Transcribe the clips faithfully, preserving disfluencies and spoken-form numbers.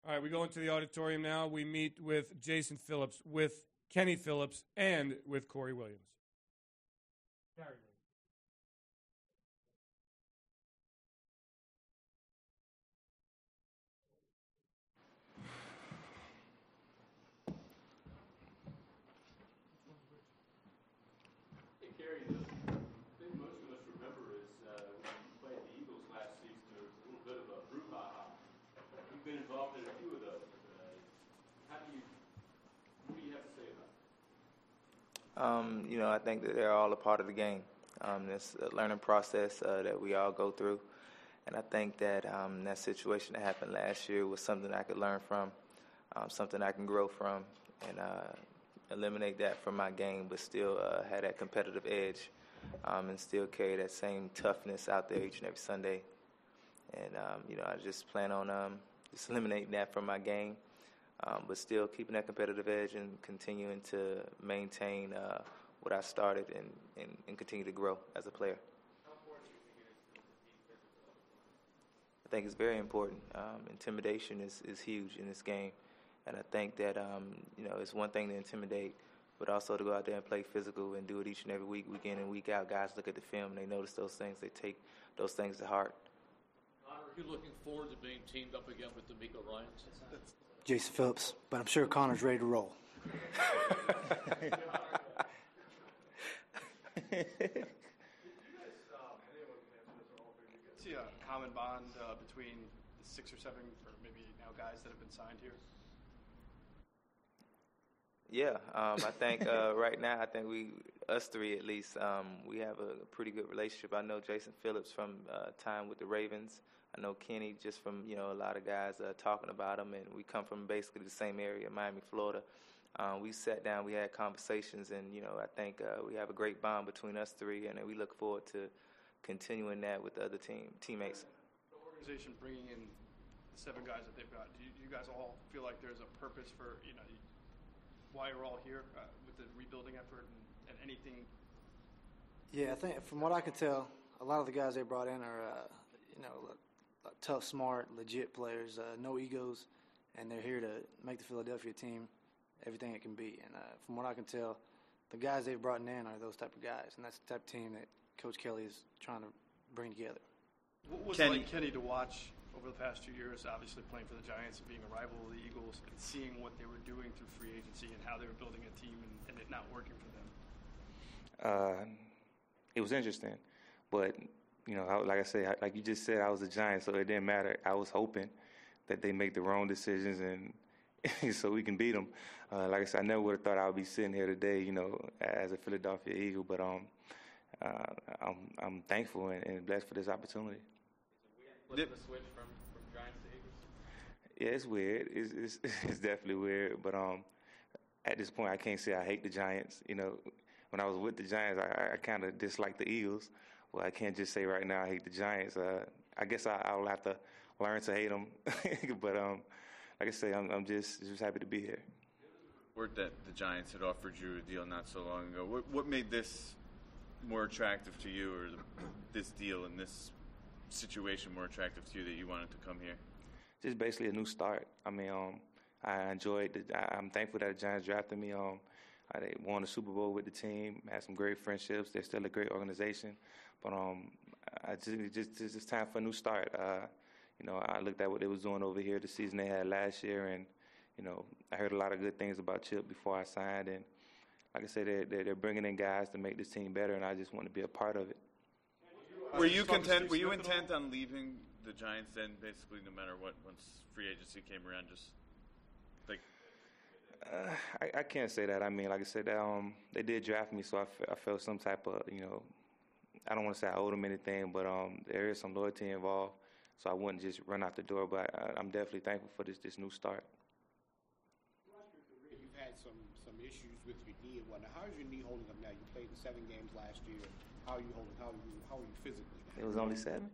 All right, we go into the auditorium now. We meet with Jason Phillips, with Kenny Phillips, and with Corey Williams. Carry me. Hey, Kerry, the thing most of us remember is uh, when you played the Eagles last season, there was a little bit of a brouhaha. You've been involved in a few of those. Uh, how do you, what do you have to say about it? Um, you know, I think that they're all a part of the game. Um, it's a learning process uh, that we all go through. And I think that um, that situation that happened last year was something I could learn from, um, something I can grow from, and uh, eliminate that from my game, but still uh, have that competitive edge um, and still carry that same toughness out there each and every Sunday. And, um, you know, I just plan on um, just eliminating that from my game, um, but still keeping that competitive edge and continuing to maintain uh, what I started and, and, and continue to grow as a player. How important do you think it is to compete physically? I think it's very important. Um, intimidation is, is huge in this game. And I think that, um, you know, it's one thing to intimidate, but also to go out there and play physical and do it each and every week, week in and week out. Guys look at the film and they notice those things. They take those things to heart. Connor, are you looking forward to being teamed up again with DeMeco Ryans? Jason Phillips, but I'm sure Connor's ready to roll. See a common bond uh, between the six or seven, or maybe now guys that have been signed here? Yeah, um, I think uh, right now, I think we, us three at least, um, we have a pretty good relationship. I know Jason Phillips from uh, time with the Ravens. I know Kenny just from, you know, a lot of guys uh, talking about him, and we come from basically the same area, Miami, Florida. Um, we sat down, we had conversations, and, you know, I think uh, we have a great bond between us three, and we look forward to continuing that with the other team teammates. The organization bringing in the seven guys that they've got, do you, do you guys all feel like there's a purpose for, you know, why you're all here uh, with the rebuilding effort and, and anything? Yeah, I think from what I can tell, a lot of the guys they brought in are, uh, you know, tough, smart, legit players, uh, no egos, and they're here to make the Philadelphia team everything it can be. And uh, from what I can tell, the guys they've brought in are those type of guys, and that's the type of team that Coach Kelly is trying to bring together. What was Kenny. it like, Kenny, to watch over the past two years, obviously playing for the Giants and being a rival of the Eagles, and seeing what they were doing through free agency and how they were building a team and, and it not working for them? Uh, it was interesting, but you know, I, like I said, like you just said, I was a Giant, so it didn't matter. I was hoping that they make the wrong decisions and so we can beat them. Uh, like I said, I never would have thought I would be sitting here today, you know, as a Philadelphia Eagle, but um, uh, I'm I'm thankful and, and blessed for this opportunity. Flipping the switch from, from Giants to Eagles? Yeah, it's weird. It's, it's it's definitely weird, but um, at this point, I can't say I hate the Giants. You know, when I was with the Giants, I, I kind of disliked the Eagles. Well, I can't just say right now I hate the Giants. Uh, I guess I, I'll have to learn to hate them. But um, like I say, I'm, I'm just just happy to be here. Word that the Giants had offered you a deal not so long ago. What, what made this more attractive to you, or the, this deal and this situation more attractive to you that you wanted to come here? Just basically a new start. I mean, um, I enjoyed it. I'm thankful that the Giants drafted me. Um, I won the Super Bowl with the team, had some great friendships. They're still a great organization. But um, I just, just, just it's time for a new start. Uh, you know, I looked at what they was doing over here, the season they had last year, and, you know, I heard a lot of good things about Chip before I signed. And like I said, they're, they're bringing in guys to make this team better, and I just want to be a part of it. Were you content? Were you intent on leaving the Giants then, basically, no matter what, once free agency came around? Just like uh, I, I can't say that. I mean, like I said, um, they did draft me, so I, f- I felt some type of, you know, I don't want to say I owed them anything, but um, there is some loyalty involved, so I wouldn't just run out the door. But I, I'm definitely thankful for this this new start. You've had some some issues with your knee and whatnot. How is your knee holding up now? You played in seven games last year. How are you holding? How are you? How are you physically now? It was only seven.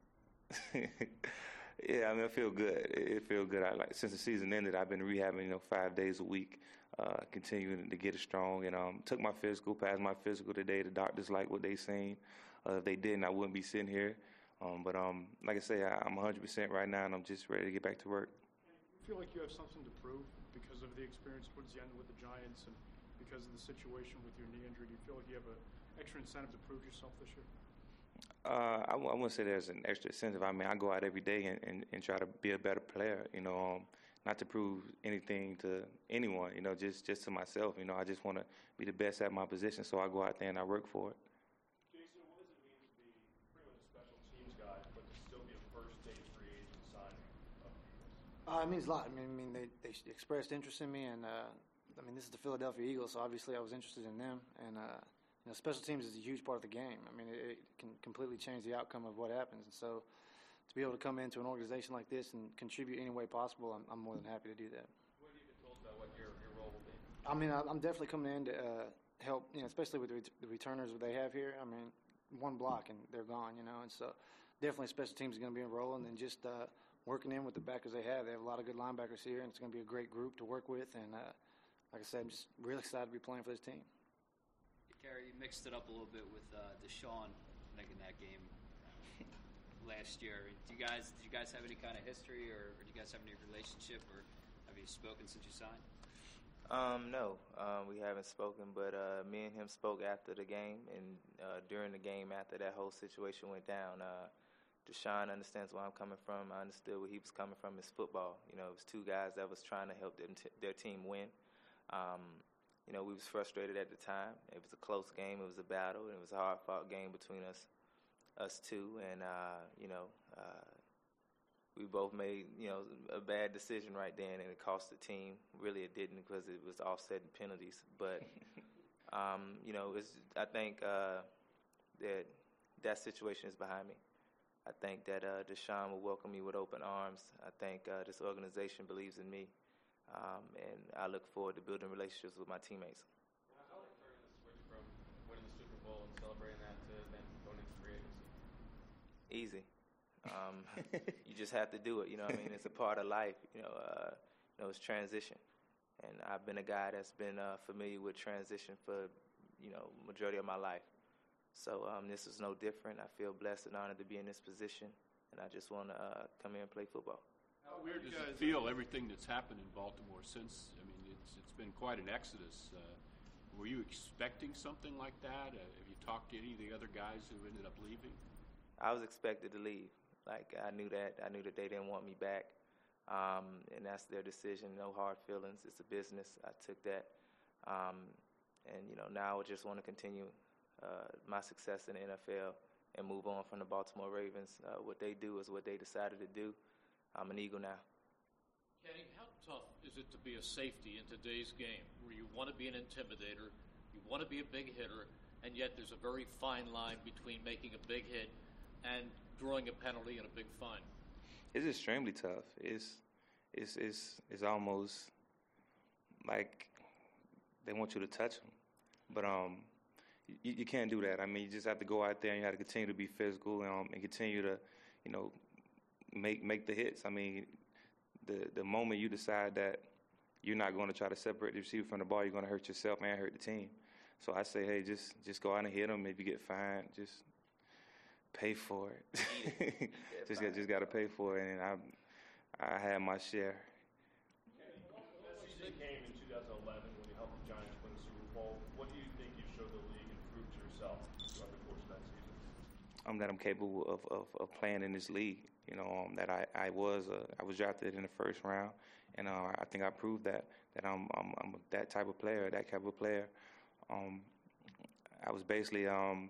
Yeah, I mean, I feel good. It, it feels good. I like since the season ended, I've been rehabbing, you know, five days a week, uh, continuing to get it strong. And um, took my physical, passed my physical today. The doctors like what they seen. Uh, if they didn't, I wouldn't be sitting here. Um, but um, like I say, I, I'm one hundred percent right now, and I'm just ready to get back to work. feel like you have something to prove because of the experience towards the end with the Giants and because of the situation with your knee injury? Do you feel like you have an extra incentive to prove yourself this year? Uh, I, w- I wouldn't say there's an extra incentive. I mean, I go out every day and, and, and try to be a better player, you know, um, not to prove anything to anyone, you know, just, just to myself. You know, I just want to be the best at my position, so I go out there and I work for it. Jason, what does it mean to be pretty much a special teams guy, but to still be a first-day free agent signing of the Eagles? Uh, it means a lot. I mean, I mean they, they expressed interest in me, and uh, I mean, this is the Philadelphia Eagles, so obviously I was interested in them. And uh, you know, special teams is a huge part of the game. I mean, it, it can completely change the outcome of what happens. And so, to be able to come into an organization like this and contribute any way possible, I'm, I'm more than happy to do that. What have you been told about what your, your role will be? I mean, I, I'm definitely coming in to uh, help, you know, especially with the, ret- the returners that they have here. I mean, one block and they're gone, you know, and so definitely special teams is going to be enrolling and just uh, working in with the backers they have. They have a lot of good linebackers here, and it's going to be a great group to work with. And uh, like I said, I'm just really excited to be playing for this team. Gary, you mixed it up a little bit with uh, Deshaun making that game last year. Do you guys, did you guys have any kind of history, or, or do you guys have any relationship, or have you spoken since you signed? Um, no, um, we haven't spoken, but uh, me and him spoke after the game, and uh, during the game after that whole situation went down. Uh, Deshaun understands where I'm coming from. I understood where he was coming from. It's football. You know, it was two guys that was trying to help them t- their team win. Um, you know, we was frustrated at the time. It was a close game. It was a battle, and it was a hard-fought game between us, us two. And uh, you know, uh, we both made, you know, a bad decision right then, and it cost the team. Really, it didn't, because it was offsetting penalties. But um, you know, it's, I think uh, that that situation is behind me. I think that uh, Deshaun will welcome me with open arms. I think uh, this organization believes in me, um, and I look forward to building relationships with my teammates. How like turning the switch from winning the Super Bowl and celebrating that to then going into free agency? Easy. Um, you just have to do it. You know what I mean? It's a part of life. You know, uh, you know, it's transition. And I've been a guy that's been uh, familiar with transition for, you know, majority of my life. So um, this is no different. I feel blessed and honored to be in this position, and I just want to uh, come here and play football. How weird does it feel, everything that's happened in Baltimore since? I mean, it's it's been quite an exodus. Uh, were you expecting something like that? Uh, have you talked to any of the other guys who ended up leaving? I was expected to leave. Like, I knew that. I knew that they didn't want me back, um, and that's their decision. No hard feelings. It's a business. I took that, um, and you know, now I just want to continue Uh, my success in the N F L and move on from the Baltimore Ravens. Uh, what they do is what they decided to do. I'm an Eagle now. Kenny, how tough is it to be a safety in today's game, where you want to be an intimidator, you want to be a big hitter, and yet there's a very fine line between making a big hit and drawing a penalty and a big fine? It's extremely tough. It's it's it's it's almost like they want you to touch them, but um. You, you can't do that. I mean, you just have to go out there and you have to continue to be physical um, and continue to, you know, make make the hits. I mean, the the moment you decide that you're not going to try to separate the receiver from the ball, you're going to hurt yourself and hurt the team. So I say, hey, just just go out and hit them. If you get fined, just pay for it. just got just got to pay for it, and I I had my share. Kenny, that season came in two thousand eleven when you helped the Giants win the Super Bowl. What do you think you showed the league and proved to yourself throughout the course of that season? Um, that I'm capable of, of, of playing in this league. You know, um, that I I was uh, I was drafted in the first round, and uh, I think I proved that that I'm I'm, I'm that type of player, that type of player. Um, I was basically um,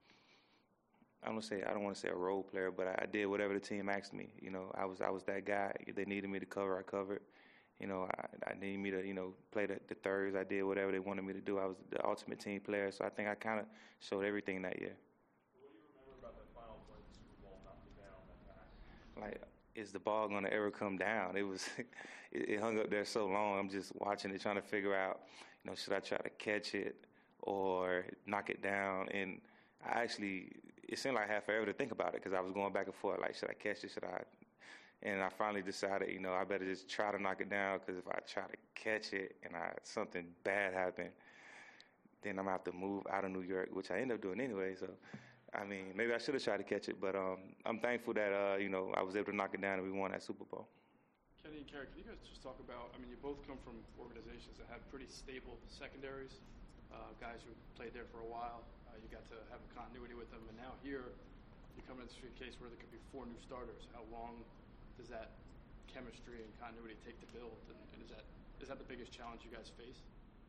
I don't say I don't want to say a role player, but I, I did whatever the team asked me. You know, I was I was that guy. If they needed me to cover, I covered. You know, I, I needed me to, you know, play the, the thirds. I did whatever they wanted me to do. I was the ultimate team player, so I think I kind of showed everything that year. What do you remember about that final play of the Super Bowl, knocking down that pass? Like, is the ball going to ever come down? It was, it, it hung up there so long. I'm just watching it, trying to figure out, you know, should I try to catch it or knock it down? And I actually, it seemed like I had forever to think about it because I was going back and forth, like, should I catch it, should I? And I finally decided, you know, I better just try to knock it down because if I try to catch it and I, something bad happened, then I'm going to have to move out of New York, which I ended up doing anyway. So, I mean, maybe I should have tried to catch it, but um, I'm thankful that, uh, you know, I was able to knock it down and we won that Super Bowl. Kenny and Kerry, can you guys just talk about, I mean, you both come from organizations that have pretty stable secondaries, uh, guys who played there for a while. Uh, you got to have a continuity with them, and now here you come into a case where there could be four new starters. How long does that chemistry and continuity take to build, and, and is that is that the biggest challenge you guys face?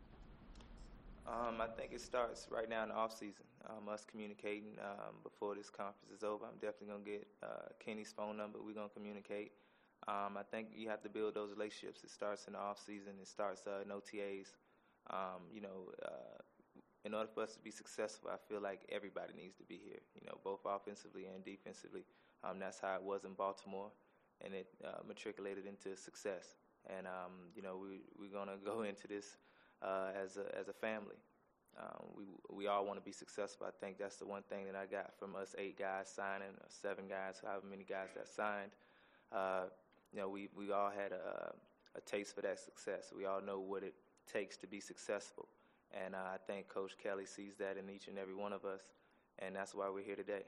Um, I think it starts right now in the off season. Um, us communicating um, before this conference is over. I'm definitely gonna get uh, Kenny's phone number. We're gonna communicate. Um, I think you have to build those relationships. It starts in the off season. It starts uh, in O T As. Um, you know, uh, in order for us to be successful, I feel like everybody needs to be here. You know, both offensively and defensively. Um, that's how it was in Baltimore, and it uh, matriculated into success. And um, you know, we we're gonna go into this uh, as a as a family. Um, we we all want to be successful. I think that's the one thing that I got from us eight guys signing, or seven guys, however many guys that signed. Uh, you know, we we all had a a taste for that success. We all know what it takes to be successful, and uh, I think Coach Kelly sees that in each and every one of us, and that's why we're here today.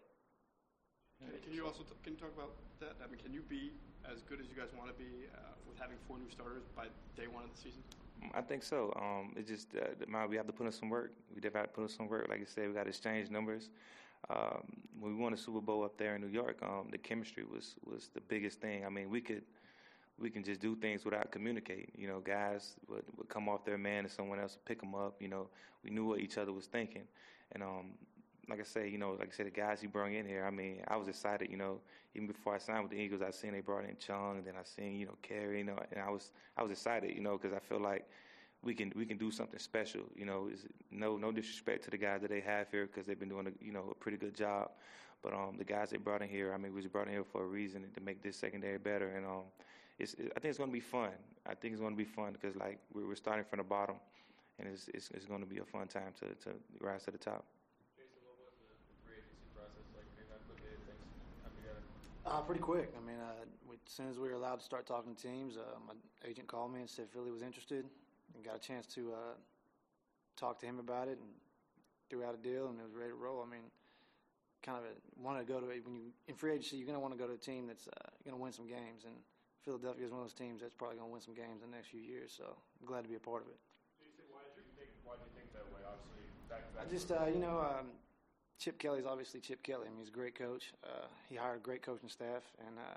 Can you also t- can you talk about that? I mean, can you be as good as you guys want to be uh, with having four new starters by day one of the season? I think so. Um, it's just uh, we have to put in some work. We definitely have to put in some work. Like I said, we got to exchange numbers. Um, when we won the Super Bowl up there in New York, um, the chemistry was was the biggest thing. I mean, we could we can just do things without communicating. You know, guys would, would come off their man and someone else would pick them up. You know, we knew what each other was thinking, and um, like I say, you know, like I said, the guys he brought in here. I mean, I was excited. You know, even before I signed with the Eagles, I seen they brought in Chung, and then I seen you know Kerry. You know, and I was I was excited. You know, because I feel like we can we can do something special. You know, is no no disrespect to the guys that they have here because they've been doing a, you know a pretty good job. But um, the guys they brought in here, I mean, we was brought in here for a reason to make this secondary better. And um, it's it, I think it's going to be fun. I think it's going to be fun because like we're, we're starting from the bottom, and it's it's, it's going to be a fun time to to rise to the top. Jason, what was the free agency process like? I mean, how quickly did things come together? Uh, pretty quick. I mean, uh, we, as soon as we were allowed to start talking to teams, uh, my agent called me and said Philly was interested, and got a chance to uh, talk to him about it, and threw out a deal, and it was ready to roll. I mean, kind of wanted to go to it. When you in free agency, you're going to want to go to a team that's uh, going to win some games, and Philadelphia is one of those teams that's probably going to win some games in the next few years. So I'm glad to be a part of it. Jason, why did you think? Why did you think that way? Obviously, back to I back. just, uh, you know, um, Chip Kelly's obviously Chip Kelly. I mean, he's a great coach. Uh, he hired a great coaching staff, and uh,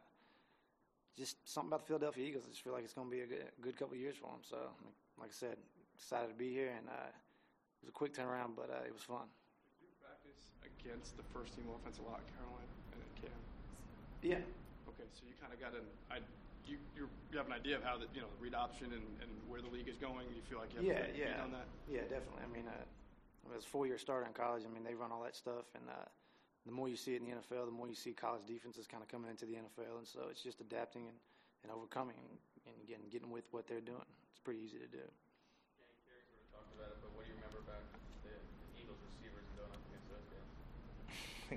just something about the Philadelphia Eagles. I just feel like it's going to be a good, good couple of years for him. So, like I said, excited to be here, and uh, it was a quick turnaround, but uh, it was fun. Did you practice against the first team offense a lot, Carolina and at Cam? Yeah. Okay, so you kind of got an I, you you you have an idea of how the you know read option and, and where the league is going. You feel like you have Yeah, a good yeah. read on that. Yeah, definitely. I mean, uh, I was a four-year starter in college. I mean, they run all that stuff, and uh, the more you see it in the N F L, the more you see college defenses kind of coming into the N F L, and so it's just adapting and, and overcoming and, and getting, getting with what they're doing. It's pretty easy to do. Kenny Kerry sort of talked about it, but what do you remember about the, the Eagles receivers going up against those guys?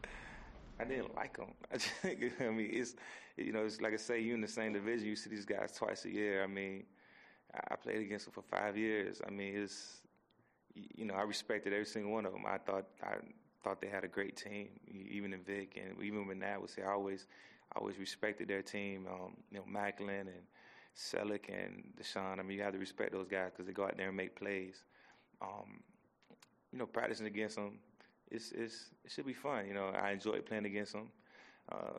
I didn't like them. I, just, I mean, it's you know, it's like I say, you in the same division. You see these guys twice a year. I mean, I played against them for five years. I mean, it's you know, I respected every single one of them. I thought I thought they had a great team, even in Vic, and even when Nat was here, I always I always respected their team. Um, you know, Macklin and Selleck and Deshaun. I mean, you have to respect those guys because they go out there and make plays. Um, you know, practicing against them, it's it's it should be fun. You know, I enjoy playing against them. Uh,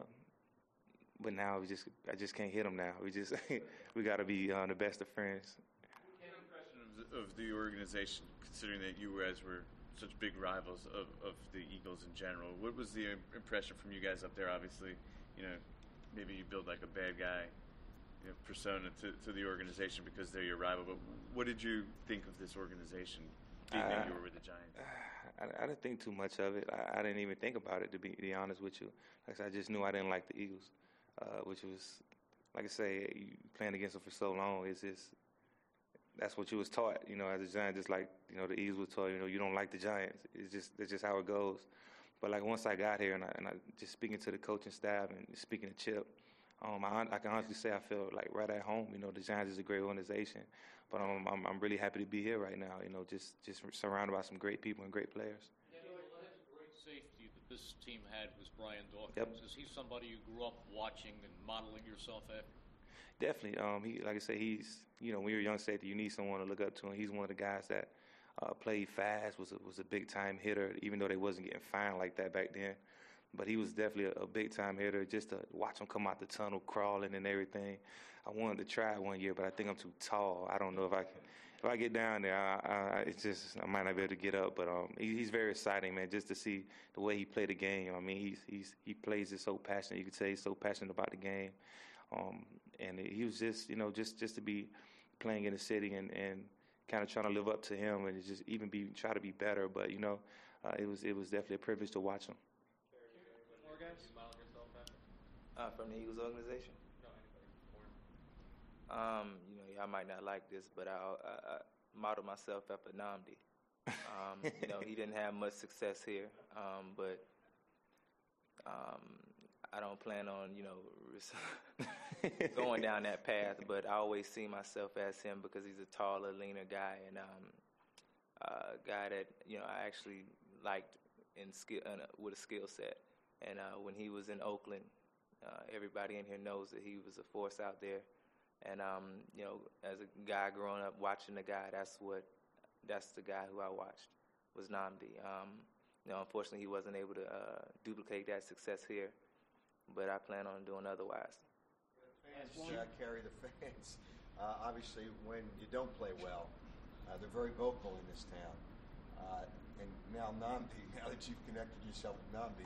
but now we just I just can't hit them now. We just we got to be uh, the best of friends. What impression of the, of the organization, considering that you guys were such big rivals of, of the Eagles in general? What was the impression from you guys up there? Obviously, you know, maybe you build like a bad guy, you know, persona to, to the organization because they're your rival. But what did you think of this organization, being Uh, that you were with the Giants? I, I didn't think too much of it. I, I didn't even think about it, to be, to be honest with you. Like I said, I just knew I didn't like the Eagles, uh, which was, like I say, you playing against them for so long, it's just, that's what you was taught, you know, as a Giant, just like, you know, the Eagles was taught, you know, you don't like the Giants. It's just, it's just how it goes. But, like, once I got here and I, and I just speaking to the coaching staff and speaking to Chip, um, I, I can honestly say I feel like right at home. You know, the Giants is a great organization. But um, I'm, I'm really happy to be here right now, you know, just, just surrounded by some great people and great players. Yeah, well, that's a great safety that this team had was Brian Dawkins. Yep. Is he somebody you grew up watching and modeling yourself after? Definitely. Um, he, like I say, he's, you know, when you're a young safety, you need someone to look up to, and he's one of the guys that uh, played fast, was a, was a big-time hitter, even though they wasn't getting fined like that back then. But he was definitely a, a big-time hitter. Just to watch him come out the tunnel, crawling and everything. I wanted to try it one year, but I think I'm too tall. I don't know if I can. If I get down there, I, I, it's just I might not be able to get up. But um, he, he's very exciting, man. Just to see the way he played the game. I mean, he's he's he plays it so passionate. You could say he's so passionate about the game. Um, and he was just, you know, just, just to be playing in the city and, and kind of trying to live up to him and just even be try to be better. But you know, uh, it was it was definitely a privilege to watch him. More guys? Uh, from the Eagles organization. Um, you know, y'all might not like this, but I, I, I model myself after Nnamdi. Um, you know, he didn't have much success here, um, but um, I don't plan on, you know, going down that path. But I always see myself as him because he's a taller, leaner guy, and um, a guy that you know I actually liked in skill uh, with a skill set. And uh, when he was in Oakland, uh, everybody in here knows that he was a force out there. And, um, you know, as a guy growing up watching the guy, that's what, that's the guy who I watched, was Nnamdi. Um, you know, unfortunately, he wasn't able to uh, duplicate that success here, but I plan on doing otherwise. Fans uh, carry the fans. Uh, obviously, when you don't play well, uh, they're very vocal in this town. Uh, and now Nnamdi, now that you've connected yourself with Nnamdi,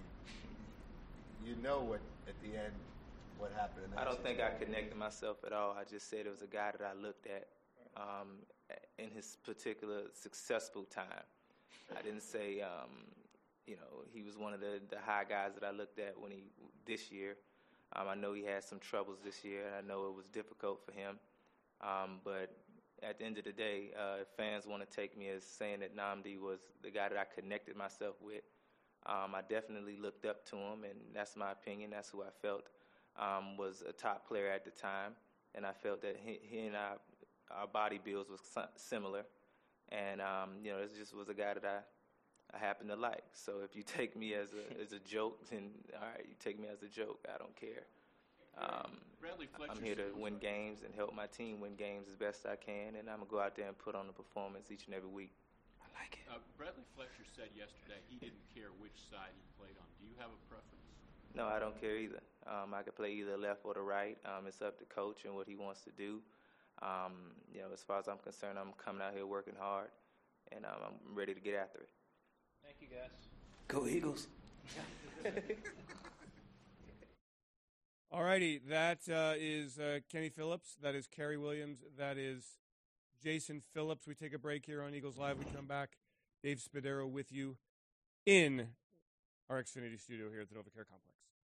you know what, at the end, what happened in that I don't situation. think I connected myself at all. I just said it was a guy that I looked at um, in his particular successful time. I didn't say, um, you know, he was one of the, the high guys that I looked at when he this year. Um, I know he had some troubles this year, and I know it was difficult for him. Um, but at the end of the day, uh, if fans want to take me as saying that Nnamdi was the guy that I connected myself with, um, I definitely looked up to him, and that's my opinion. That's who I felt um, was a top player at the time, and I felt that he, he and I, our body builds was similar, and um, you know, this just was a guy that I, I happen to like. So if you take me as a as a joke, then all right, you take me as a joke. I don't care. Um, I'm here to win games and help my team win games as best I can, and I'm gonna go out there and put on a performance each and every week. I like it. Uh, Bradley Fletcher said yesterday he didn't care which side he played on. Do you have a preference? No, I don't care either. Um, I could play either left or the right. Um, it's up to coach and what he wants to do. Um, you know, as far as I'm concerned, I'm coming out here working hard, and um, I'm ready to get after it. Thank you, guys. Go Eagles. All righty, that uh, is uh, Kenny Phillips. That is Kerry Williams. That is Jason Phillips. We take a break here on Eagles Live. We come back. Dave Spadaro with you in our Xfinity studio here at the NovaCare Complex.